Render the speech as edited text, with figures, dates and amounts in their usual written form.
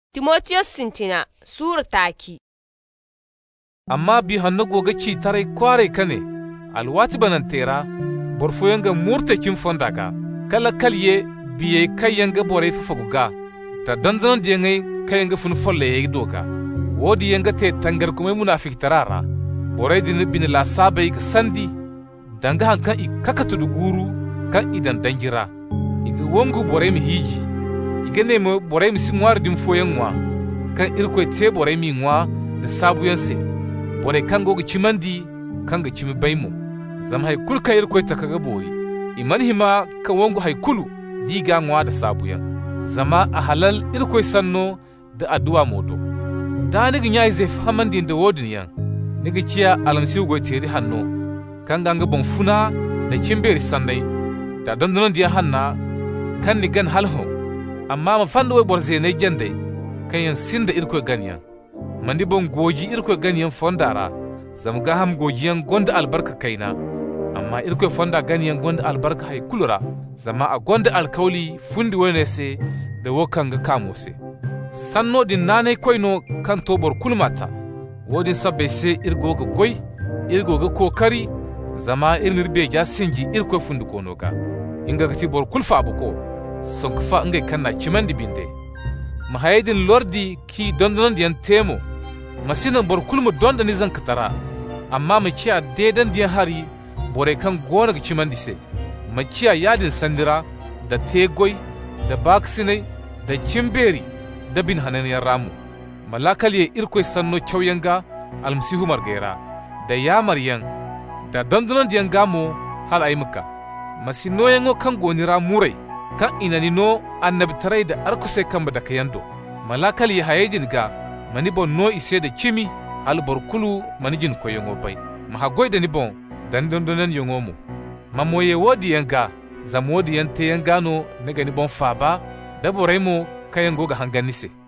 Timotiyos sintina sura taki. Amma bi hannu goga ci tarai kware kane alwati banantera borfoyanga murtakin fondaka kala kalye biye kayanga bore fafaguga ta dandanon diyangai kayanga fun folle yayi doka wodi yanga te tangar kuma munafik tarara bore din bin la sabai ka sandi danga hankan ikakatu guru kan idan dangira iga wongu bore mi hiji iga nemo bore mi singwar dim foyanwa kan irko te bore mi ngwa da sabuyanse bore kan goga cimandi kan ga cimi baimo zam hay kulka irko ta kaga bori iman hima kan wongu hay kulu diga ngwa da sabuyan zama a halal irko sanno da addu'a modo da ni ginya zai famandi da wodin yan niga ciya alamsi go teri hanno kan ganga bon funa da cimberi sandai da dandanon diya hanna kan ni gan halho amma ma fanda wai borze ne jande kan yan sinda irko ganyan mandi bon goji irko ganyan fondara zam ga ham gojiyan gonda albarka kaina amma irko fonda ganyan gonda albarka hay kulura zama a gonda alkauli fundi wone se da wokan ga kamose sanno din nanai koino kan tobor kulmata wodin sabbe se irgo ga goy irgo ga kokari zama irnirbe ja sinji irko fundi konoga inga gati bor kulfa abuko sonkufa ngai kanna cimandi binde mahayidin lordi ki dondonon diyan temo masinan bor kulmu donda ni zan katara amma mu ciya dedan diyan hari bore kan gona ga cimandi se mu ciya yadin sandira da tegoi da baksinai da cimberi da bin hananiyar ramu malakaliye irkoi sanno cauyanga almasihu margera da yamaryan da dondonon diyan gamo hal ay muka masino yango kan gonira murai kan inani no annabi tarai da arkuse kan ba da kayando malakal ya hayejin ga mani bon no ise da cimi hal borkulu mani jin ko yongo bai mahagoi da ni bon dan dondonan yongo mu mamoye wodi yanga zamodi yante yangano ne ga ni bon faba da borai mo kayango ga hanganise